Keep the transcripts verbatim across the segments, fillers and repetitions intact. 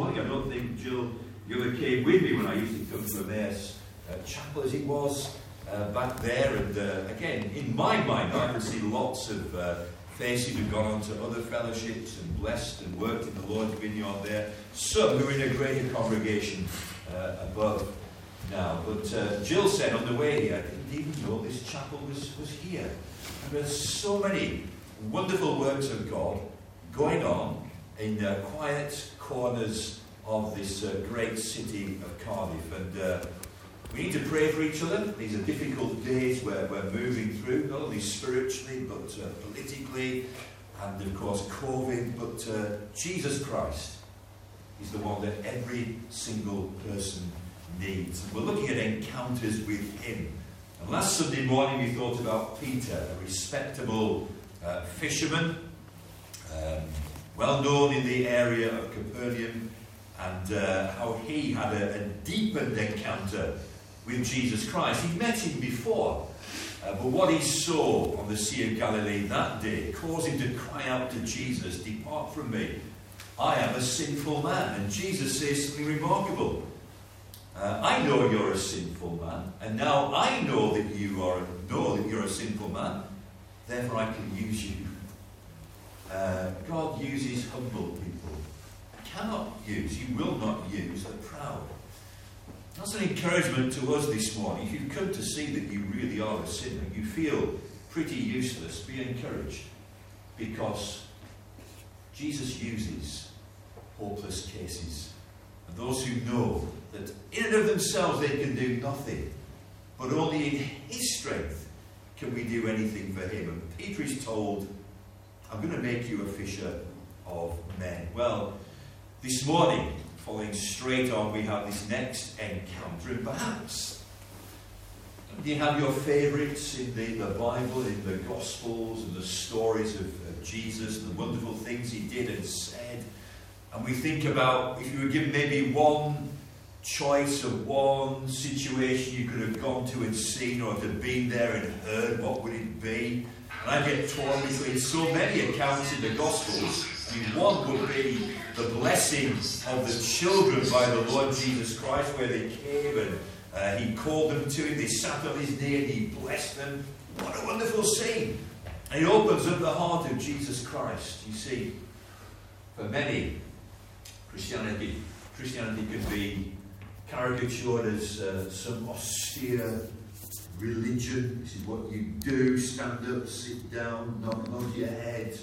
morning. I don't think, Jill, you ever came with me when I used to come to Emmaus uh, Chapel as it was uh, back there. And uh, again, in my mind, I can see lots of uh, faces who've gone on to other fellowships and blessed and worked in the Lord's vineyard there. Some who are in a greater congregation uh, above now. But uh, Jill said on the way here, I didn't even know this chapel was, was here. And there's so many wonderful works of God going on in uh, quiet corners of this uh, great city of Cardiff. And uh, we need to pray for each other. These are difficult days where we're moving through, not only spiritually, but uh, politically, and of course COVID. But uh, Jesus Christ is the one that every single person needs. And we're looking at encounters with him. And last Sunday morning we thought about Peter, a respectable uh, fisherman, um, well known in the area of Capernaum, and uh, how he had a, a deepened encounter with Jesus Christ. He'd met him before, uh, but what he saw on the Sea of Galilee that day caused him to cry out to Jesus, "Depart from me, I am a sinful man." And Jesus says something remarkable. Uh, I know you're a sinful man, and now I know that you are know that you're a sinful man. Therefore, I can use you. Uh, God uses humble people. Cannot use, He will not use the proud. That's an encouragement to us this morning. If you've come to see that you really are a sinner, you feel pretty useless, be encouraged, because Jesus uses hopeless cases. And those who know that in and of themselves they can do nothing, but only in His strength can we do anything for Him. And Peter is told, "I'm going to make you a fisher of men." Well, this morning, following straight on, we have this next encounter, and perhaps do you have your favourites in the, the Bible, in the Gospels, and the stories of, of Jesus, and the wonderful things He did and said? And we think about, if you were given maybe one choice of one situation you could have gone to and seen, or to been there and heard, what would it be? And I get torn between so many accounts in the Gospels. I mean, one would be the blessing of the children by the Lord Jesus Christ, where they came and uh, He called them to Him, they sat on His knee and He blessed them. What a wonderful scene. And it opens up the heart of Jesus Christ. You see, for many, Christianity, Christianity can be caricatured as uh, some austere religion. This is what you do: stand up, sit down, nod, nod your head.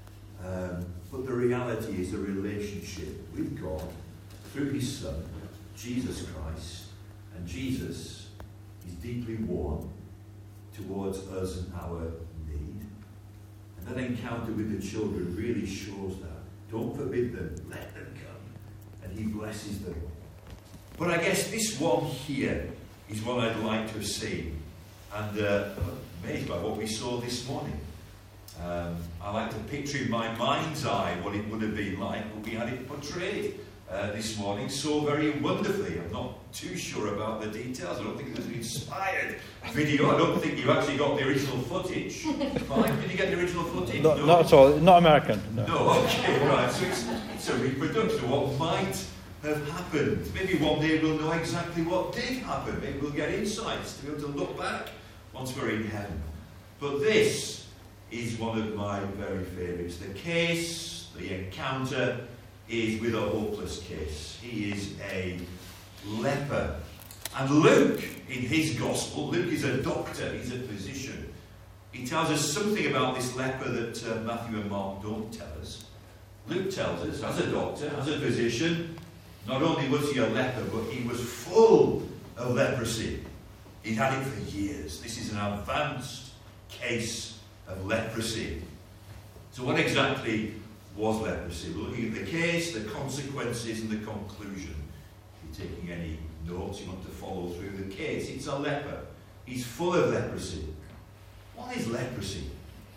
Um, but the reality is a relationship with God through His Son, Jesus Christ. And Jesus is deeply warm towards us and our need. And that encounter with the children really shows that. Don't forbid them, let them come. And He blesses them. But I guess this one here is one I'd like to have seen. And uh, I'm amazed by what we saw this morning. Um, I like to picture in my mind's eye what it would have been like, but we had it portrayed uh, this morning so very wonderfully. I'm not too sure about the details. I don't think it was an inspired video. I don't think you actually got the original footage. Fine. Did you get the original footage? No, no? Not at all. Not American. No. No, okay, right. So it's, it's a reproduction of what might have happened. Maybe one day we'll know exactly what did happen. Maybe we'll get insights to be able to look back once we're in heaven. But this is one of my very favourites. The case, the encounter, is with a hopeless case. He is a leper. And Luke, in his gospel, Luke is a doctor, he's a physician. He tells us something about this leper that uh, Matthew and Mark don't tell us. Luke tells us, as a doctor, as a physician, not only was he a leper, but he was full of leprosy. He'd had it for years. This is an advanced case of leprosy. So what exactly was leprosy? We're looking at the case, the consequences, and the conclusion. If you're taking any notes, you want to follow through the case. It's a leper. He's full of leprosy. What is leprosy?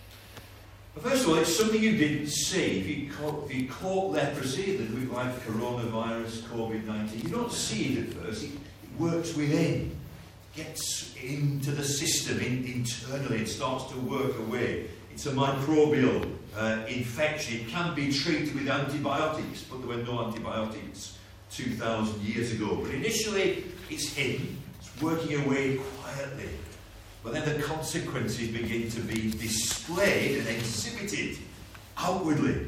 Well, first of all, it's something you didn't see. If you caught, if you caught leprosy that looked like coronavirus, COVID nineteen, you don't see it at first. It, it works within. Gets into the system in, internally. It starts to work away. It's a microbial uh, infection. It can be treated with antibiotics, but there were no antibiotics two thousand years ago. But initially, it's hidden, it's working away quietly. But then the consequences begin to be displayed and exhibited outwardly.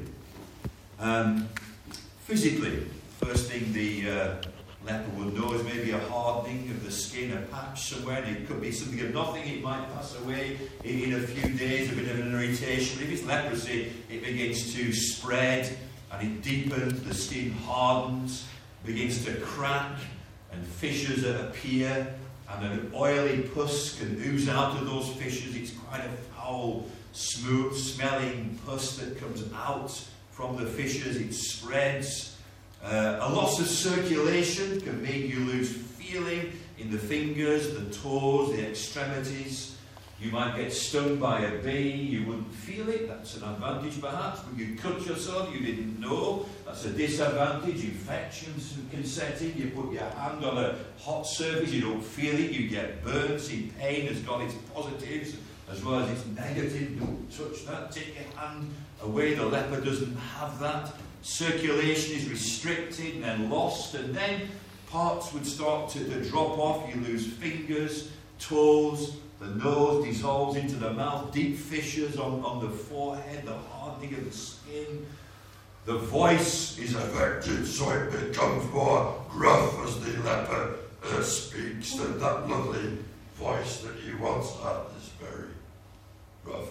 Um, physically, first thing the uh, leper will know is maybe a hardening of the skin, a patch somewhere, and it could be something of nothing. It might pass away in, in a few days, a bit of an irritation. But if it's leprosy, it begins to spread and it deepens, the skin hardens, begins to crack, and fissures appear, and an oily pus can ooze out of those fissures. It's quite a foul, smooth smelling pus that comes out from the fissures. It spreads. Uh, a loss of circulation can make you lose feeling in the fingers, the toes, the extremities. You might get stung by a bee, you wouldn't feel it, that's an advantage perhaps. But you cut yourself, you didn't know, that's a disadvantage. Infections can set in, you put your hand on a hot surface, you don't feel it, you get burns. See, pain has got its positives as well as its negatives. Don't touch that, take your hand away. The leper doesn't have that. Circulation is restricted and then lost, and then parts would start to, to drop off. You lose fingers, toes, the nose dissolves into the mouth, deep fissures on, on the forehead, the hardening of the skin. The voice is affected, so it becomes more gruff as the leper uh, speaks, and that lovely voice that he once had is very rough.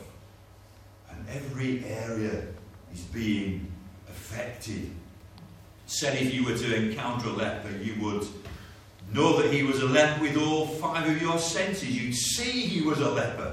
And every area is being affected. Said if you were to encounter a leper, you would know that he was a leper with all five of your senses. You'd see he was a leper.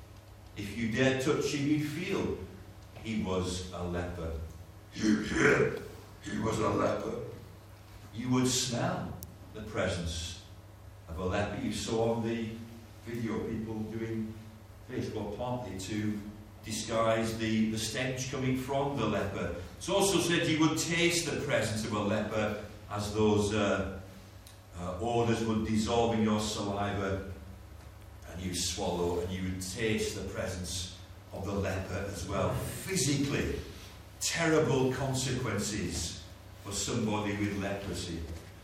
If you dared touch him, you'd feel he was a leper. You'd hear he was a leper. You would smell the presence of a leper. You saw on the video people doing this, well, partly to disguise the, the stench coming from the leper. It's also said you would taste the presence of a leper as those uh, uh, odours would dissolve in your saliva and you swallow, and you would taste the presence of the leper as well. Physically, terrible consequences for somebody with leprosy.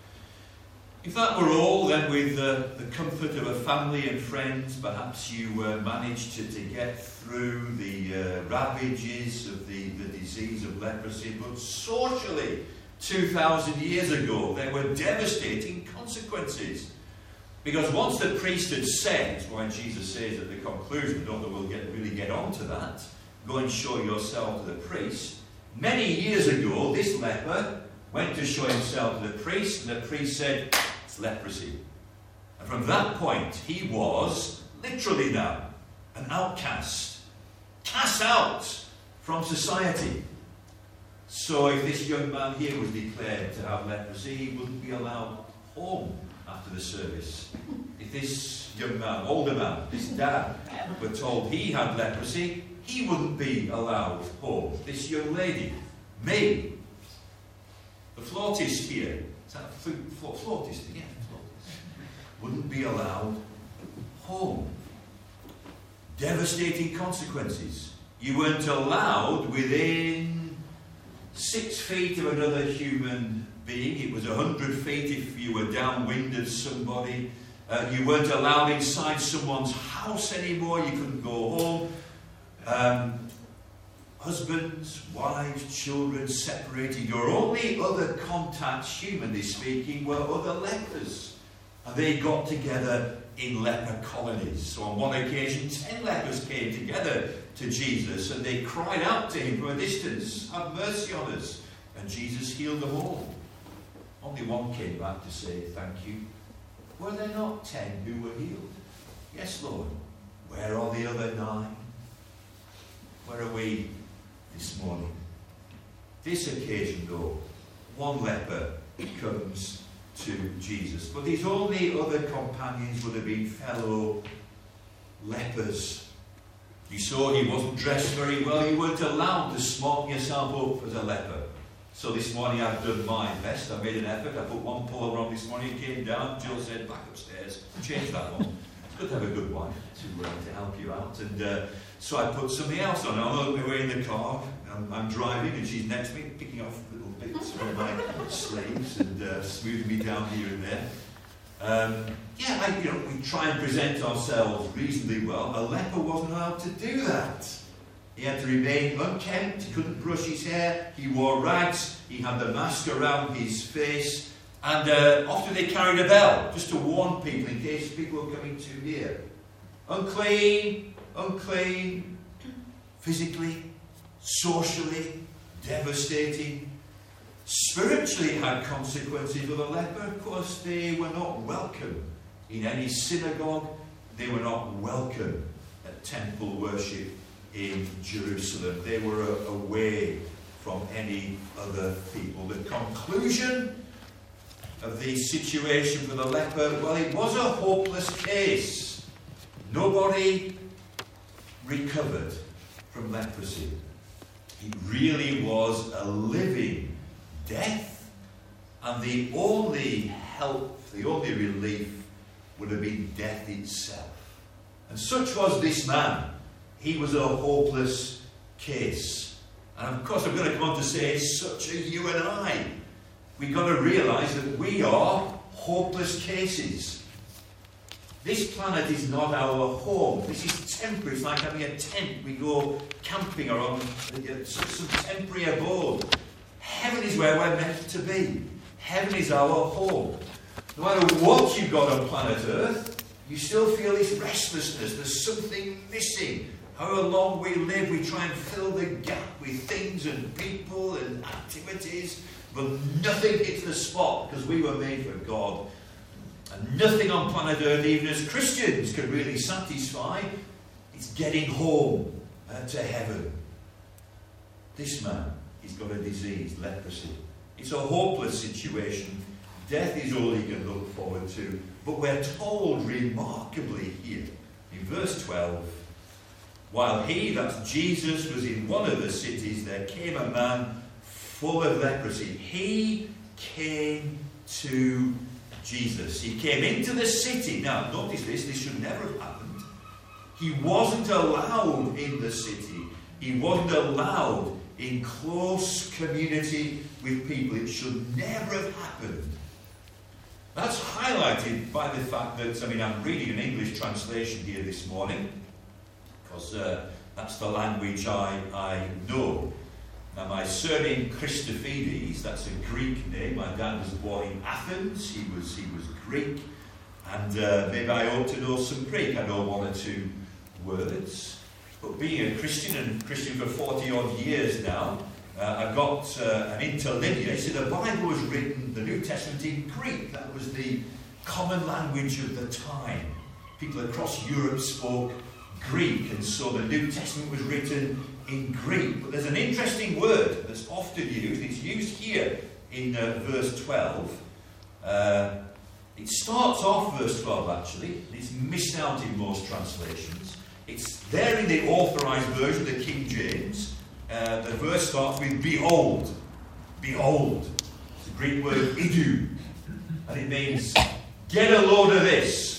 If that were all, then with uh, the comfort of a family and friends, perhaps you uh, managed to, to get through the uh, ravages of the, the disease of leprosy. But socially, two thousand years ago, there were devastating consequences. Because once the priest had said, why Jesus says at the conclusion, I don't know we'll get, really get on to that, go and show yourself to the priest. Many years ago, this leper went to show himself to the priest, and the priest said, it's leprosy. And from that point, he was, literally now, an outcast, cast out from society. So if this young man here was declared to have leprosy, he wouldn't be allowed home after the service. If this young man, older man, this dad, were told he had leprosy, he wouldn't be allowed home. This young lady, me, the flautist here, is that a fla- flautist? Yeah, flautist. Wouldn't be allowed home. Devastating consequences. You weren't allowed within six feet of another human being. It was a hundred feet if you were downwind of somebody. Uh, you weren't allowed inside someone's house anymore. You couldn't go home. Um, husbands, wives, children separated. Your only other contacts, humanly speaking, were other lepers. And they got together in leper colonies. So on one occasion, ten lepers came together to Jesus and they cried out to him from a distance, have mercy on us. And Jesus healed them all. Only one came back to say, thank you. Were there not ten who were healed? Yes, Lord. Where are the other nine? Where are we this morning? This occasion, though, one leper comes to Jesus. But his only other companions would have been fellow lepers. You saw he wasn't dressed very well. You weren't allowed to smarten yourself up as a leper. So this morning I've done my best. I made an effort. I put one pullover on this morning, came down. Jill said, back upstairs. Change that one. good to have a good wife to, uh, to help you out. And uh, so I put something else on. I'm on my way in the car, I'm, I'm driving, and she's next to me, picking off little bits from my sleeves and uh, smoothing me down here and there. Um, yeah, I, you know, we try and present ourselves reasonably well. A leper wasn't allowed to do that. He had to remain unkempt, he couldn't brush his hair, he wore rags, he had the mask around his face, and uh, often they carried a bell, just to warn people in case people were coming too near. Unclean, unclean, physically, socially, devastating. Spiritually it had consequences for the leper. Of course, they were not welcome in any synagogue, they were not welcome at temple worship in Jerusalem. They were uh, away from any other people. The conclusion of the situation for the leper, well, it was a hopeless case. Nobody recovered from leprosy. It really was a living death, and the only help, the only relief would have been death itself. And such was this man. He was a hopeless case. And of course I'm going to come on to say, such are you and I. We've got to realise that we are hopeless cases. This planet is not our home. This is temporary. It's like having a tent. We go camping or on some temporary abode. Heaven is where we're meant to be. Heaven is our home. No matter what you've got on planet Earth, you still feel this restlessness. There's something missing. However long we live, we try and fill the gap with things and people and activities, but nothing hits the spot because we were made for God. And nothing on planet Earth, even as Christians, can really satisfy. It's getting home uh, to heaven. This man, he's got a disease, leprosy. It's a hopeless situation. Death is all he can look forward to. But we're told remarkably here, in verse twelve, while he, that's Jesus, was in one of the cities, there came a man full of leprosy. He came to Jesus. He came into the city. Now, notice this, this should never have happened. He wasn't allowed in the city. He wasn't allowed in close community with people. It should never have happened. That's highlighted by the fact that, I mean, I'm reading an English translation here this morning, because uh, that's the language I, I know. Now, my surname Christofides, that's a Greek name. My dad was born in Athens. He was he was Greek. And uh, maybe I ought to know some Greek. I know one or two words. But being a Christian, and Christian for forty odd years now, uh, I got uh, an interlinear. So the Bible was written, the New Testament, in Greek. That was the common language of the time. People across Europe spoke Greek, and so the New Testament was written in Greek. But there's an interesting word that's often used. It's used here in uh, verse twelve. Uh, it starts off verse twelve, actually. It's missed out in most translations. It's there in the authorized version, the King James. Uh, the verse starts with behold. Behold. It's the Greek word idu. And it means, get a load of this.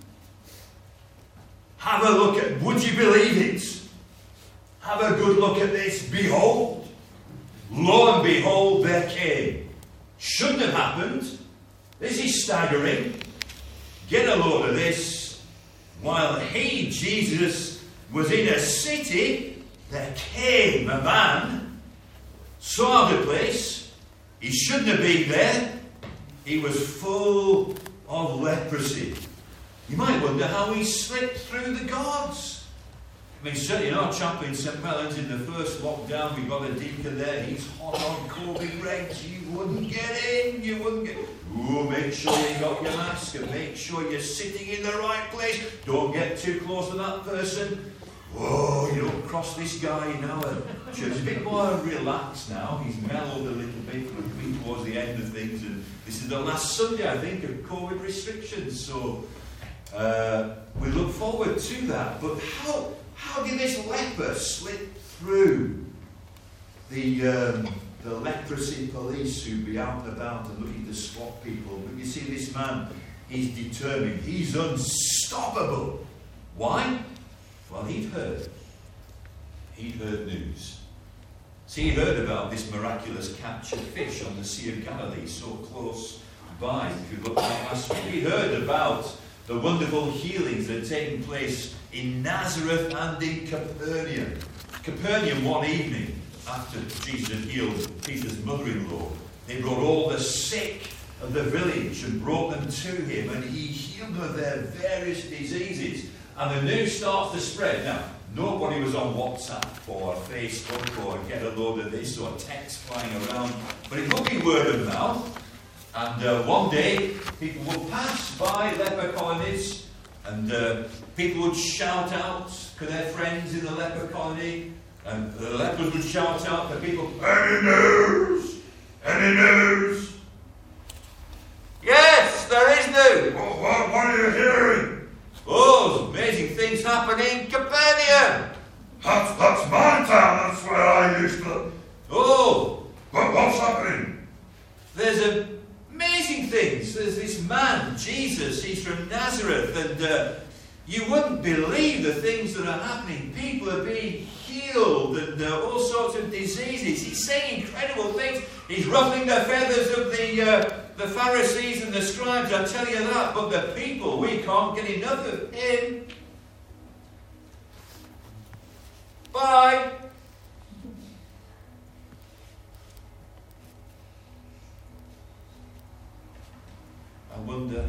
Have a look at, would you believe it? Have a good look at this. Behold. Lo and behold, there came. Shouldn't have happened. This is staggering. Get a load of this. While he, Jesus, was in a city, there came a man, saw the place. He shouldn't have been there. He was full of leprosy. You might wonder how he slipped through the guards. I mean, certainly in our chapel in Saint Mellons, in the first lockdown, we got a deacon there. He's hot on COVID regs. You wouldn't get in. You wouldn't get. Oh, make sure you got your mask and make sure you're sitting in the right place. Don't get too close to that person. Whoa, you don't cross this guy now. Church is a bit more relaxed now. He's mellowed a little bit. We're coming towards the end of things, and this is the last Sunday, I think, of COVID restrictions. So uh, we look forward to that. But how how did this leper slip through the um, the leprosy police who'd be out and about and looking to spot people? But you see, this man, He's determined. He's unstoppable. Why? Well, he'd heard. He'd heard news. See, he'd heard about this miraculous catch of fish on the Sea of Galilee, so close by, if you look at last week. He'd heard about the wonderful healings that had taken place in Nazareth and in Capernaum. Capernaum, one evening, after Jesus had healed Peter's mother-in-law, they brought all the sick of the village and brought them to him, and he healed them of their various diseases. And the news starts to spread. Now, nobody was on WhatsApp or Facebook or get a load of this or text flying around, but it would be word of mouth. And uh, one day, people would pass by leper colonies, and uh, people would shout out to their friends in the leper colony, and the lepers would shout out to people, "Any news? Any news?" "Yes, there is news." What, what, what are you hearing? "Oh, amazing things happening in Capernaum." That's, that's my town, that's where I used to... "Oh, What, what's happening?" there's amazing things. There's this man, Jesus, he's from Nazareth, and uh, you wouldn't believe the things that are happening. People are being healed, and uh, all sorts of diseases. He's saying incredible things. He's ruffling the feathers of the uh, the Pharisees and the scribes, I tell you that. But the people, we can't get enough of him. Bye. I wonder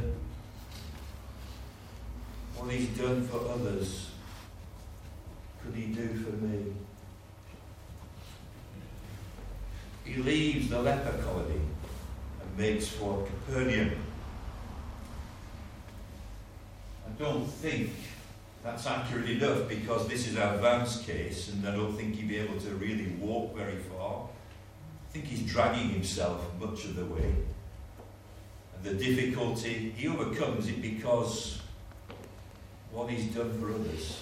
what he's done for others. Could he do for me? He leaves the leper colony and makes for Capernaum. I don't think that's accurate enough, because this is our Vance case, and I don't think he'd be able to really walk very far. I think he's dragging himself much of the way. The difficulty, he overcomes it because what he's done for others,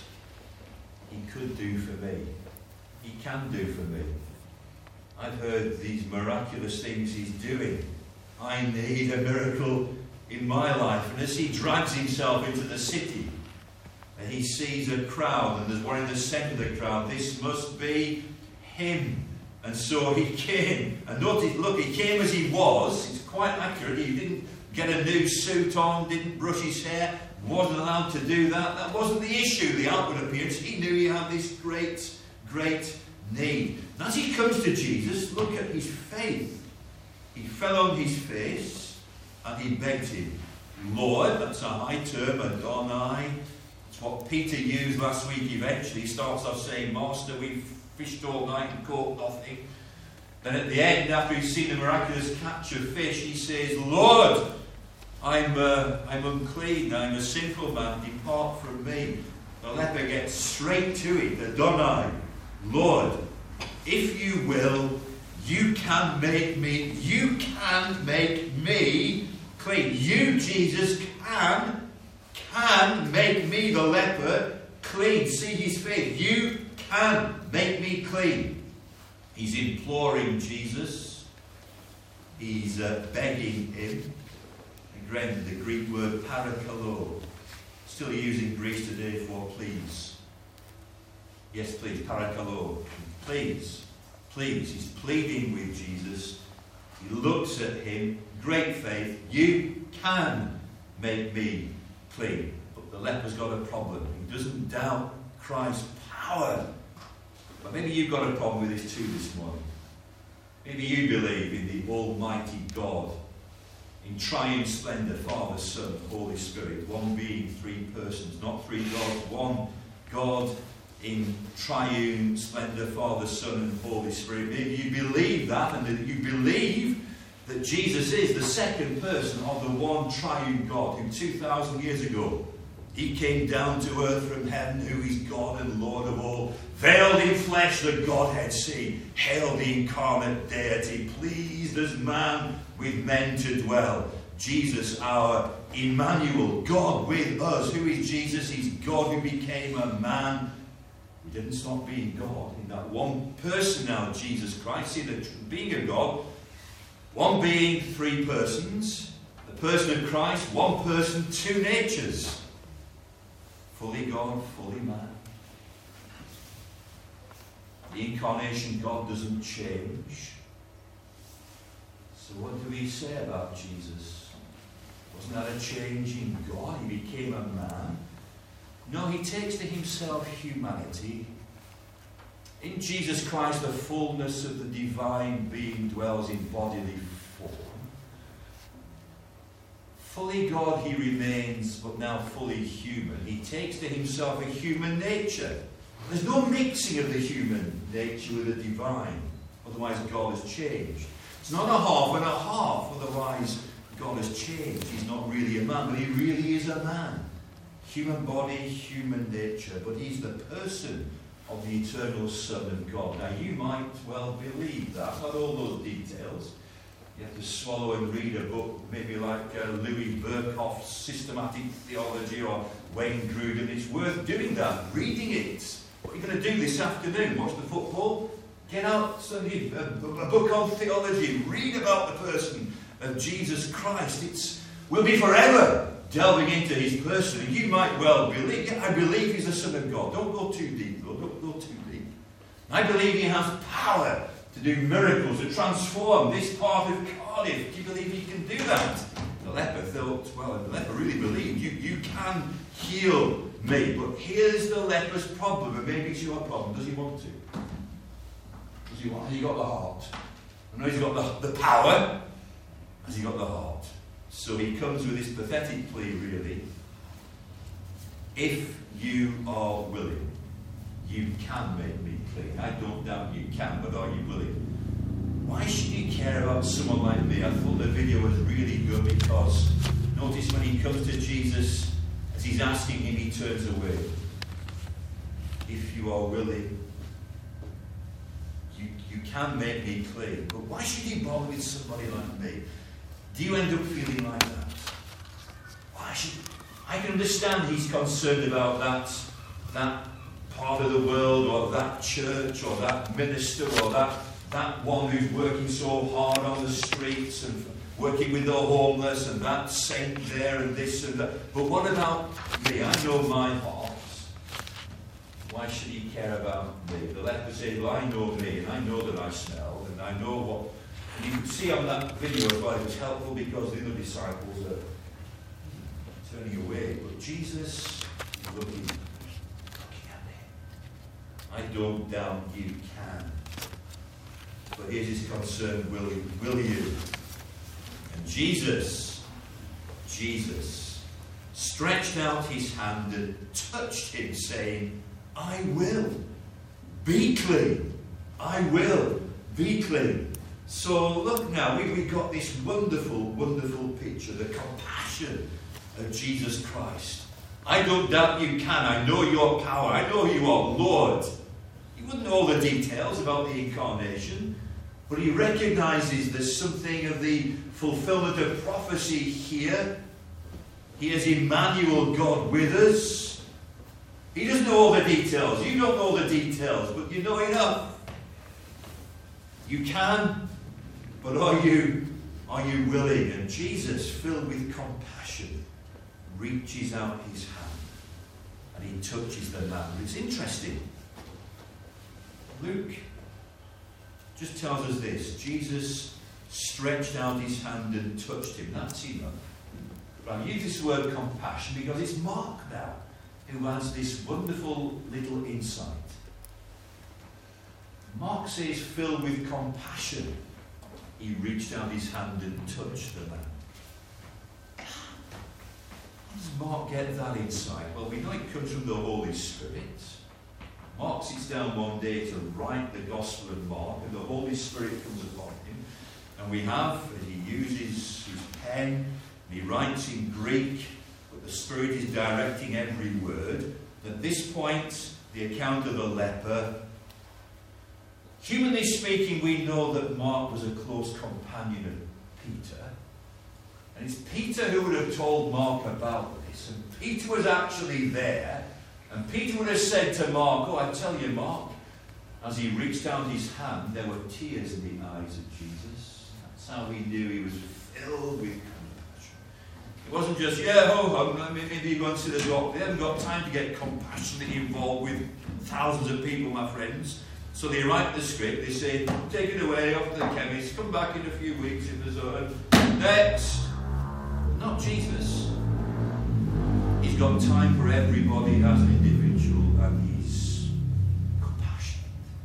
he could do for me. He can do for me. I've heard these miraculous things he's doing. I need a miracle in my life. And as he drags himself into the city, and he sees a crowd, and there's one in the centre of the crowd, this must be him. And so he came, and notice, look, he came as he was. It's quite accurate. He didn't get a new suit on, didn't brush his hair, wasn't allowed to do that. That wasn't the issue, the outward appearance. He knew he had this great, great need. And as he comes to Jesus, look at his faith. He fell on his face, and he begged him. Lord, that's a high term, Adonai. It's what Peter used last week eventually. He starts off saying, Master, we've fished all night and caught nothing. Then at the end, after he's seen the miraculous catch of fish, he says, Lord, I'm uh, I'm unclean, I'm a sinful man, depart from me. The leper gets straight to it, Adonai, Lord, if you will, you can make me, you can make me clean. You, Jesus, can, can make me, the leper, clean. See his faith. You can make me clean. He's imploring Jesus. He's uh, begging him. Again, the Greek word parakalo, still used in Greece today for please. Yes, please, parakalo. Please, please. He's pleading with Jesus. He looks at him, great faith. You can make me clean. But the leper's got a problem. He doesn't doubt Christ's power. But maybe you've got a problem with this too this morning. Maybe you believe in the Almighty God, in triune splendour, Father, Son, Holy Spirit, one being, three persons, not three gods, one God in triune splendour, Father, Son, and Holy Spirit. Maybe you believe that, and that you believe that Jesus is the second person of the one triune God who two thousand years ago, he came down to earth from heaven, who is God and Lord of all, veiled in flesh, the Godhead seen, hail the incarnate deity, pleased as man with men to dwell. Jesus, our Emmanuel, God with us. Who is Jesus? He's God who became a man. He didn't stop being God in that one person now, Jesus Christ. See, the being of God, one being, three persons. The person of Christ, one person, two natures. Fully God, fully man. The incarnation, God doesn't change. So what do we say about Jesus? Wasn't that a change in God? He became a man. No, he takes to himself humanity. In Jesus Christ, the fullness of the divine being dwells in bodily form. Fully God he remains, but now fully human. He takes to himself a human nature. There's no mixing of the human nature with the divine. Otherwise God has changed. It's not a half and a half. Otherwise God has changed. He's not really a man, but he really is a man. Human body, human nature. But he's the person of the eternal Son of God. Now you might well believe that. Not all those details. You have to swallow and read a book, maybe like uh, Louis Berkhof's Systematic Theology or Wayne Grudem. It's worth doing that, reading it. What are you going to do this afternoon? Watch the football? Get out Sunday, a, a book on theology. Read about the person of Jesus Christ. It's we'll be forever delving into his person. And you might well believe, yeah, I believe he's the Son of God. Don't go too deep, though. Don't go too deep. I believe he has power to do miracles, to transform this part of Cardiff. Do you believe he can do that? The leper thought, well, the leper really believed, you, you can heal me. But here's the leper's problem, and maybe it's your problem. Does he want to? Does he want? Has he got the heart? I know he's got the, the power. Has he got the heart? So he comes with this pathetic plea, really. If you are willing, you can make me clean. I don't doubt you can, but are you willing? Why should you care about someone like me? I thought the video was really good because notice when he comes to Jesus, as he's asking him, he turns away. If you are willing, you, you can make me clean. But why should you bother with somebody like me? Do you end up feeling like that? Why should I can understand he's concerned about that, that part of the world, or that church, or that minister, or that, that one who's working so hard on the streets and working with the homeless, and that saint there, and this and that. But what about me? I know my heart. Why should he care about me? The leper said, well, I know me, and I know that I smell, and I know what. And you could see on that video as well, it was helpful because the other disciples are turning away. But Jesus is looking. I don't doubt you can. But here's his concern, will you? Will you? And Jesus, Jesus, stretched out his hand and touched him, saying, I will. Be clean. I will. Be clean. So look now, we, we've got this wonderful, wonderful picture, the compassion of Jesus Christ. I don't doubt you can. I know your power. I know you are Lord. He wouldn't know all the details about the incarnation, but he recognizes there's something of the fulfillment of prophecy here. He is Emmanuel, God with us. He doesn't know all the details. You don't know the details, but you know enough. You can, but are you, are you willing? And Jesus, filled with compassion, reaches out his hand and he touches the man. It's interesting. Luke just tells us this. Jesus stretched out his hand and touched him. That's enough. But I use this word compassion because it's Mark now who has this wonderful little insight. Mark says, filled with compassion, he reached out his hand and touched the man. How does Mark get that insight? Well, we know it comes from the Holy Spirit. Mark sits down one day to write the Gospel of Mark, and the Holy Spirit comes upon him. And we have, as he uses his pen, and he writes in Greek, but the Spirit is directing every word. At this point, the account of the leper. Humanly speaking, we know that Mark was a close companion of Peter. And it's Peter who would have told Mark about this. And Peter was actually there. And Peter would have said to Mark, oh, I tell you, Mark, as he reached out his hand, there were tears in the eyes of Jesus. That's how he knew he was filled with compassion. just, yeah, oh, oh, maybe you go and see the doctor. They haven't got time to get compassionately involved with thousands of people, my friends. So they write the script, they say, take it away, off to the chemist, come back in a few weeks if there's a... Next! Not Jesus. He's got time for everybody as an individual, and he's compassionate.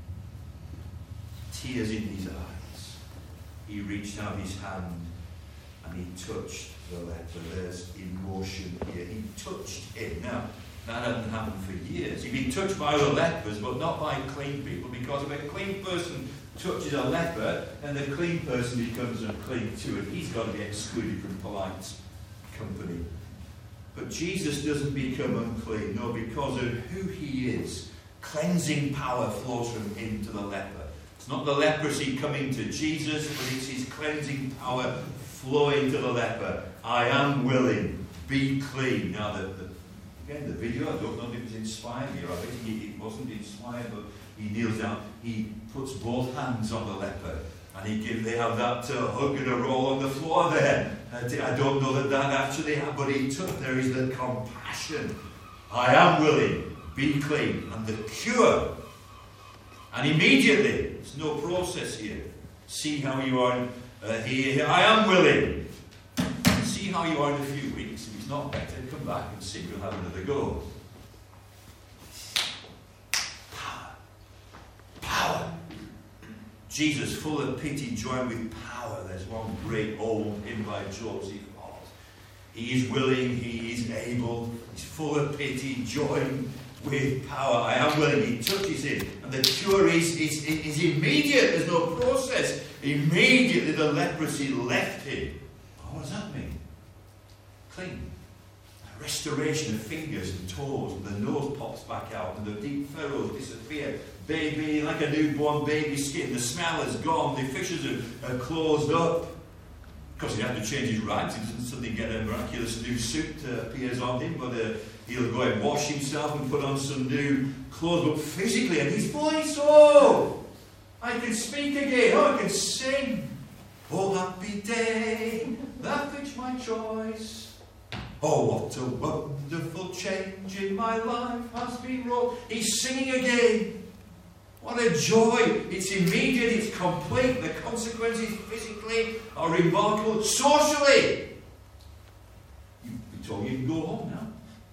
Tears in his eyes. He reached out his hand and he touched the leper. There's emotion here. He touched him. Now, that hadn't happened for years. He'd been touched by other lepers, but not by clean people, because if a clean person touches a leper, then the clean person becomes unclean too, and he's got to be excluded from polite company. But Jesus doesn't become unclean, no, because of who he is. Cleansing power flows from him to the leper. It's not the leprosy coming to Jesus, but it's his cleansing power flowing to the leper. I am willing, be clean. Now, the, the, again, the video, I don't know if it was inspired here. I think it wasn't inspired, but he kneels down, he puts both hands on the leper, and he gives, they have that uh, hug and a roll on the floor there. I don't know that that actually happened, but he took, there is the compassion. I am willing, be clean, and the cure. And immediately, there's no process here. See how you are uh, here. I am willing. See how you are in a few weeks. If it's not better, come back and see. We'll have another go. Power. Power. Jesus, full of pity, joined with power. There's one great old hymn by Joseph Hart. He is willing, he is able. He's full of pity, joined with power. I am willing. He touches him, and the cure is, is, is immediate. There's no process. Immediately the leprosy left him. What does that mean? Clean. A restoration of fingers and toes, and the nose pops back out, and the deep furrows disappear. Baby, like a newborn baby skin, the smell is gone, the fissures are, are closed up. Because he had to change his rags, he doesn't suddenly get a miraculous new suit uh, appears on him, but uh, he'll go and wash himself and put on some new clothes. But physically, and his voice, oh, I can speak again, oh, I can sing. Oh, happy day, that fixed my choice. Oh, what a wonderful change in my life has been wrought. He's singing again. What a joy. It's immediate, it's complete. The consequences physically are remarkable. Socially, you've told you can go home now.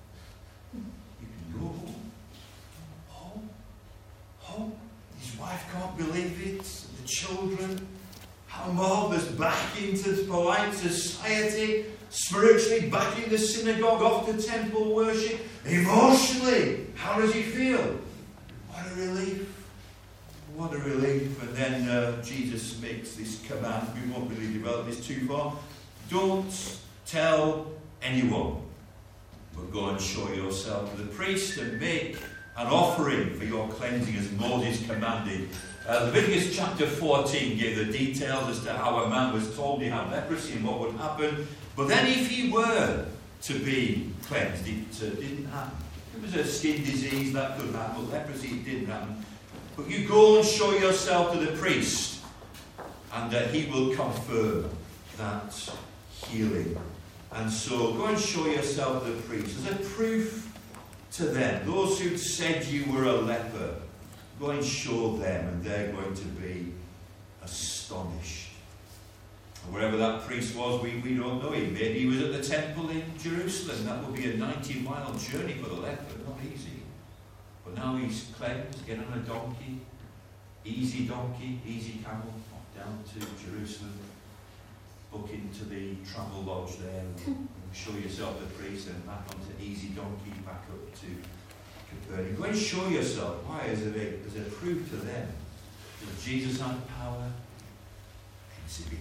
You can go home. Home. Home. His wife can't believe it. The children. How marvellous. Back into polite society. Spiritually, back in the synagogue, off to temple worship. Emotionally, how does he feel? What a relief. What a relief. And then uh, Jesus makes this command. We won't really develop this too far. Don't tell anyone, but go and show yourself to the priest and make an offering for your cleansing as Moses commanded. Uh, Leviticus chapter fourteen gave the details as to how a man was told he had leprosy and what would happen. But then if he were to be cleansed, it uh, didn't happen. It was a skin disease, that could happen, but leprosy, it didn't happen. But you go and show yourself to the priest, and uh, he will confirm that healing. And so go and show yourself to the priest as a proof to them. Those who said you were a leper, go and show them, and they're going to be astonished. And wherever that priest was, we, we don't know him. Maybe he was at the temple in Jerusalem. That would be a ninety-mile journey for the leper, not easy. But now he's cleansed, get on a donkey, easy donkey, easy camel, off down to Jerusalem, book into the travel lodge there, and show yourself the priest, and back onto easy donkey, back up to Capernaum. Go and show yourself. Why? As a, as a proof to them that Jesus had power, exhibit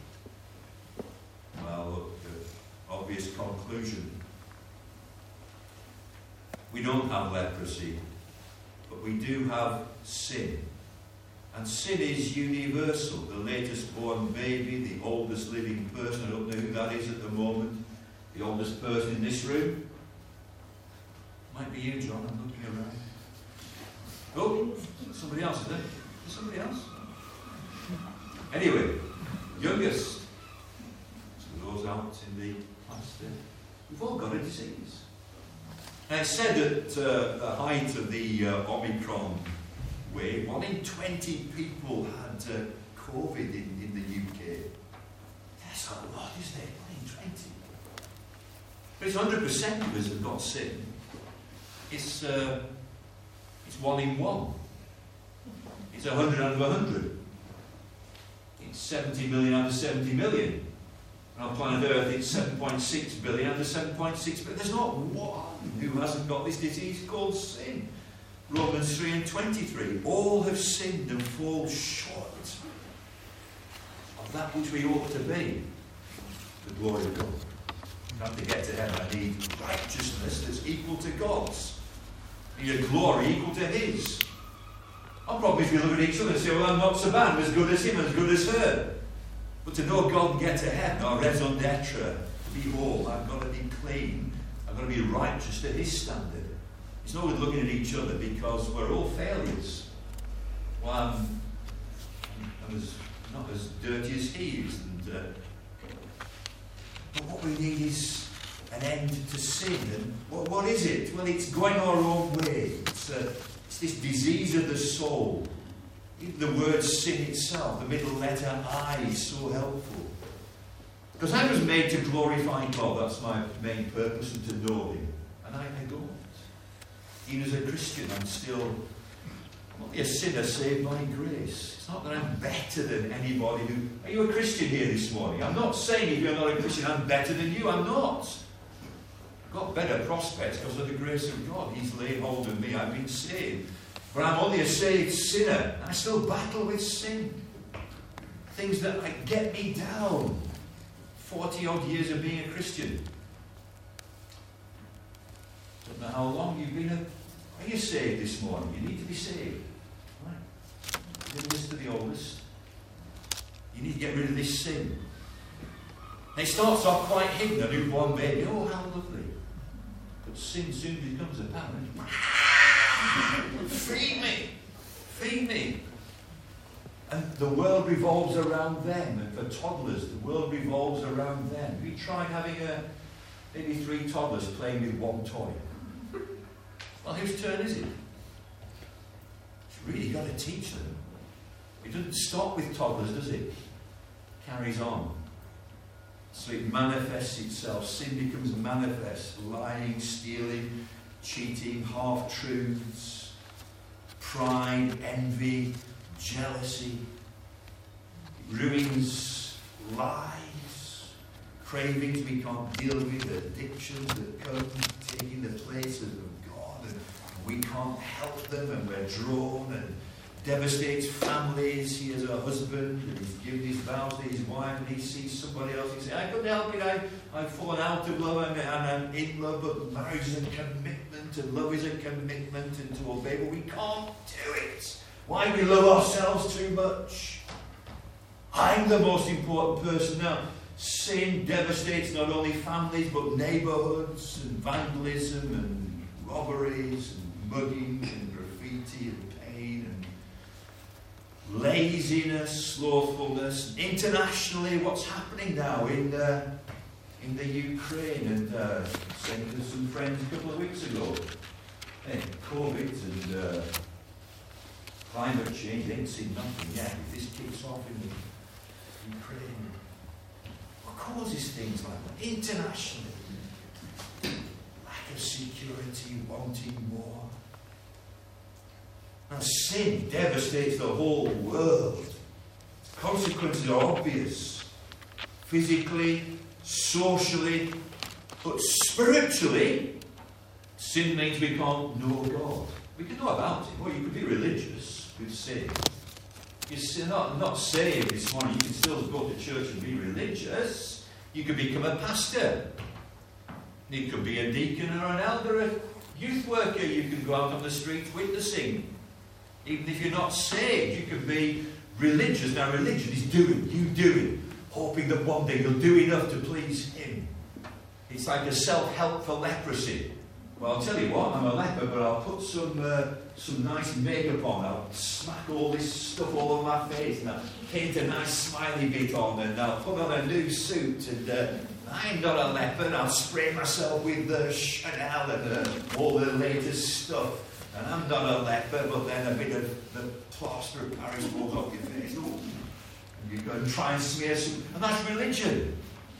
A. Well, look, the obvious conclusion. We don't have leprosy, but we do have sin. And sin is universal. The latest born baby, the oldest living person, I don't know who that is at the moment, the oldest person in this room. Might be you, John, I'm looking around. Oh, somebody else, is there? Is somebody else? Anyway, youngest. So those out in the class there. We've all got a disease. And it's said at uh, the height of the uh, Omicron wave, one in twenty people had uh, COVID in, in the U K. That's a lot, isn't it? one in twenty. But it's one hundred percent of us have got sin. It's, uh, it's one in one. It's one hundred out of one hundred. It's seventy million out of seventy million. And on planet Earth, it's seven point six billion out of seven point six billion. There's not one who hasn't got this disease called sin. Romans three and twenty-three. All have sinned and fall short of that which we ought to be. The glory of God. I have to get to heaven. I need righteousness that's equal to God's. I need a glory equal to His. Our problem is we look at each other and say, well, I'm not so bad. I'm as good as him, as good as her. But to know God and get to heaven, our raison d'etre, to be whole, I've got to be clean. I've got to be righteous to His standard. It's not good looking at each other because we're all failures. Well, I'm, I'm as, not as dirty as he is. And, uh, but what we need is an end to sin. And what, what is it? Well, it's going our own way. It's, uh, it's this disease of the soul. Even the word sin itself, the middle letter I, is so helpful. Because I was made to glorify God. That's my main purpose, and to know Him. And I, I don't. Even as a Christian, I'm still I'm only a sinner saved by grace. It's not that I'm better than anybody who... Are you a Christian here this morning? I'm not saying if you're not a Christian, I'm better than you. I'm not. I've got better prospects because of the grace of God. He's laid hold of me. I've been saved. But I'm only a saved sinner. And I still battle with sin. Things that like, get me down. Forty odd years of being a Christian. Don't know how long you've been a... Are you saved this morning? You need to be saved. Right. Youngest to the oldest. You need to get rid of this sin. And it starts off quite hidden, a newborn baby. Oh, how lovely. But sin soon becomes apparent. Feed me. Feed me. And the world revolves around them. And for toddlers, the world revolves around them. Have you tried having a, maybe three toddlers playing with one toy? Well, whose turn is it? You've really got to teach them. It doesn't stop with toddlers, does it? It carries on. So it manifests itself. Sin becomes manifest. Lying, stealing, cheating, half-truths, pride, envy, jealousy. It ruins lives, cravings we can't deal with, addictions that come taking the place of God, and we can't help them, and we're drawn, and devastates families. He has a husband, and he's given his vows to his wife, and he sees somebody else. He says, I couldn't help it, I, I've fallen out of love, and, and I'm in love, but marriage is a commitment, and love is a commitment, and to obey, but we can't do it. Why? We love ourselves too much. I'm the most important person now. Sin devastates not only families, but neighbourhoods, and vandalism, and robberies, and mugging, and graffiti, and pain, and laziness, slothfulness. Internationally, what's happening now in uh, in the Ukraine? And uh, saying to some friends a couple of weeks ago, hey, COVID and uh, climate change ain't seen nothing yet. If this kicks off in the Ukraine, what causes things like that? Internationally, lack of security, wanting more. Now, sin devastates the whole world. Consequences are obvious. Physically, socially, but spiritually, sin means we can't know God. We can know about it. Well, you could be religious with sin. You're not, not saved this morning. You can still go to church and be religious. You could become a pastor. You could be a deacon or an elder, a youth worker. You can go out on the streets witnessing. Even if you're not saved, you can be religious. Now, religion is doing, you doing, hoping that one day you'll do enough to please Him. It's like a self-help for leprosy. Well, I'll tell you what, I'm a leper, but I'll put some uh, some nice makeup on. I'll smack all this stuff all over my face, and I'll paint a nice smiley bit on, and I'll put on a new suit, and uh, I ain't not a leper, and I'll spray myself with uh, Chanel and uh, all the latest stuff. And I'm not a leper, but then a bit of the plaster of Paris falls off your face. Ooh. And you go and try and smear some, and that's religion.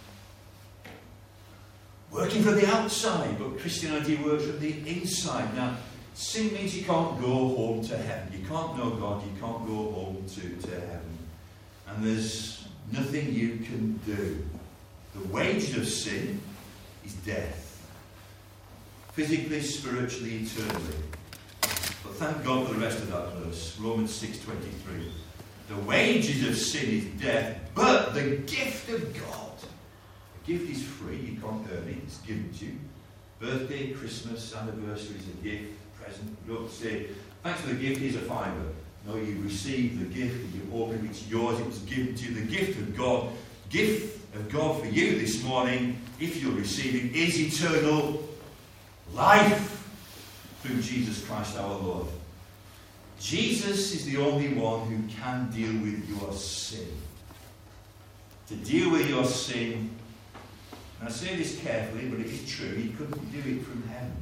Working from the outside, but Christianity works from the inside. Now, sin means you can't go home to heaven. You can't know God, you can't go home to, to heaven. And there's nothing you can do. The wages of sin is death. Physically, spiritually, eternally. But thank God for the rest of that verse. Romans six twenty-three. The wages of sin is death, but the gift of God. Gift is free, you can't earn it, it's given to you. Birthday, Christmas, anniversary is a gift, present. You don't say, thanks for the gift, here's a fiver. No, you receive the gift, and you open it, it's yours, it was given to you. The gift of God, gift of God for you this morning, if you'll receive it, is eternal life through Jesus Christ our Lord. Jesus is the only one who can deal with your sin. To deal with your sin, and I say this carefully, but it is true, he couldn't do it from heaven.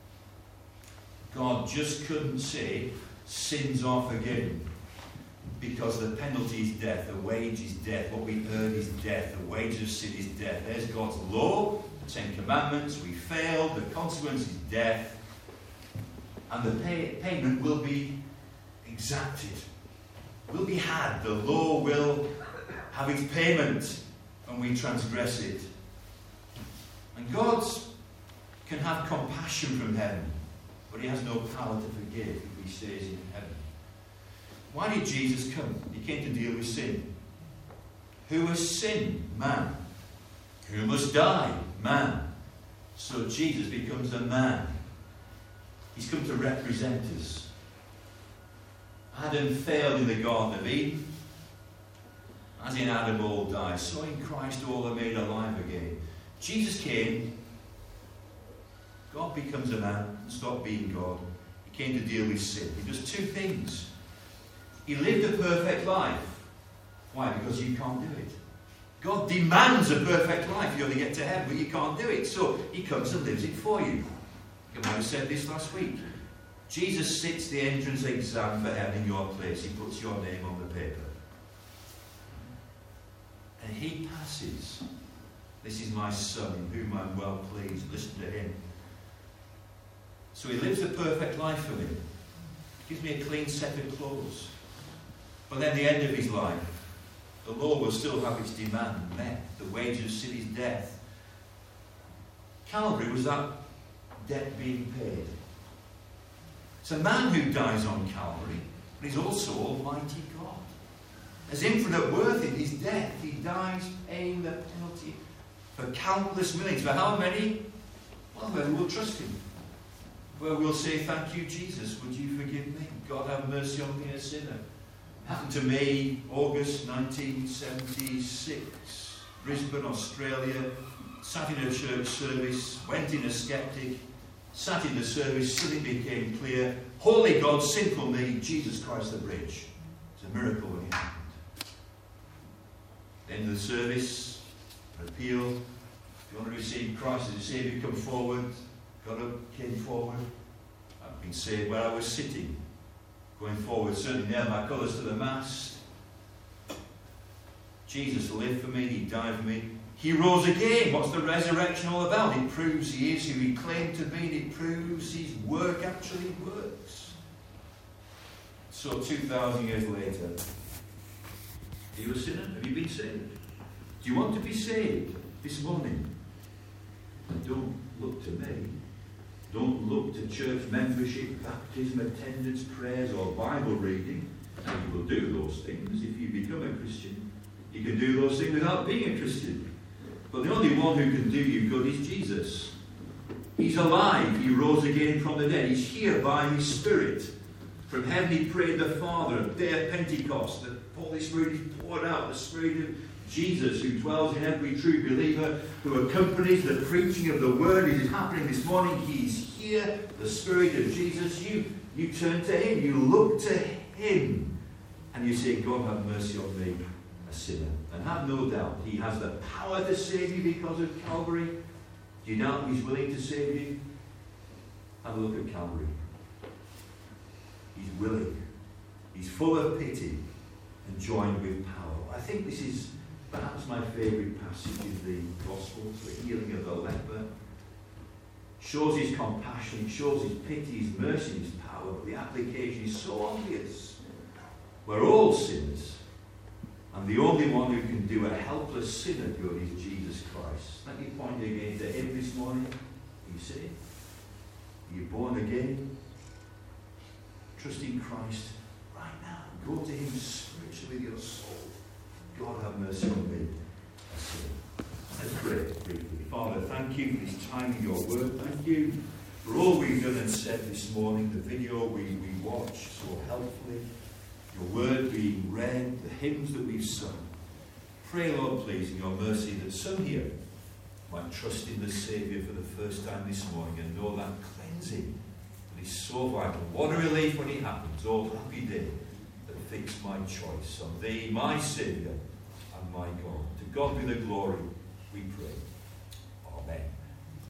God just couldn't say, sins are forgiven. Because the penalty is death, the wage is death, what we earn is death, the wage of sin is death. There's God's law, the Ten Commandments, we failed, the consequence is death. And the pay, payment will be exacted, will be had. The law will have its payment when we transgress it. And God can have compassion from heaven, but he has no power to forgive if he stays in heaven. Why did Jesus come? He came to deal with sin. Who has sinned? Man. Who must die? Man. So Jesus becomes a man. He's come to represent us. Adam failed in the Garden of Eden. As in Adam all die, so in Christ all are made alive again. Jesus came, God becomes a man and stopped being God. He came to deal with sin. He does two things. He lived a perfect life. Why? Because you can't do it. God demands a perfect life. You're going to get to heaven, but you can't do it. So he comes and lives it for you. You might have said this last week. Jesus sits the entrance exam for heaven in your place. He puts your name on the paper. And he passes. This is my son in whom I'm well pleased. Listen to him. So he lives a perfect life for me. Gives me a clean set of clothes. But then the end of his life, the law will still have its demand met. The wages of sin is death. Calvary was that debt being paid. It's a man who dies on Calvary, but he's also Almighty God. As infinite worth in his death, he dies paying the penalty for countless millions. For how many? Well, then we'll trust him. Well, we'll say, thank you, Jesus. Would you forgive me? God have mercy on me, a sinner. Happened to me, August nineteen seventy-six. Brisbane, Australia. Sat in a church service. Went in a skeptic. Sat in the service. Suddenly became clear. Holy God, sinful me. Jesus Christ the bridge. It's a miracle when it happened. End of the service. Appeal. If you want to receive Christ as a Saviour, come forward. Got up, came forward. I've been saved where I was sitting. Going forward, certainly nailed my colours to the mast. Jesus lived for me, he died for me. He rose again. What's the resurrection all about? It proves he is who he claimed to be, and it proves his work actually works. So two thousand years later, are you a sinner? Have you been saved? Do you want to be saved this morning? Don't look to me. Don't look to church membership, baptism, attendance, prayers, or Bible reading. Now, you will do those things if you become a Christian. You can do those things without being a Christian. But the only one who can do you good is Jesus. He's alive. He rose again from the dead. He's here by his Spirit. From heaven he prayed the Father. Day of Pentecost, the Holy Spirit is poured out. The Spirit of Jesus, who dwells in every true believer, who accompanies the preaching of the word. It is happening this morning. He's here, the Spirit of Jesus. You, you turn to him, you look to him, and you say, God, have mercy on me, a sinner. And have no doubt, he has the power to save you because of Calvary. Do you doubt he's willing to save you? Have a look at Calvary. He's willing. He's full of pity and joined with power. I think this is perhaps my favourite passage in the Gospels, the healing of the leper. Shows his compassion, shows his pity, his mercy, his power, but the application is so obvious. We're all sinners, and the only one who can do a helpless sinner good is Jesus Christ. Let me point again to him this morning. You see, are you born again? Trust in Christ right now. Go to him spiritually with your soul. God, have mercy on me, a sinner. Let's pray briefly. Father, thank you for this time in your word. Thank you for all we've done and said this morning, the video we, we watched so helpfully, your word being read, the hymns that we've sung. Pray, Lord, please, in your mercy, that some here might trust in the Saviour for the first time this morning and know that cleansing that is so vital. What a relief when it happens. Oh, happy day that fixed my choice on thee, my Saviour and my God. To God be the glory, we pray.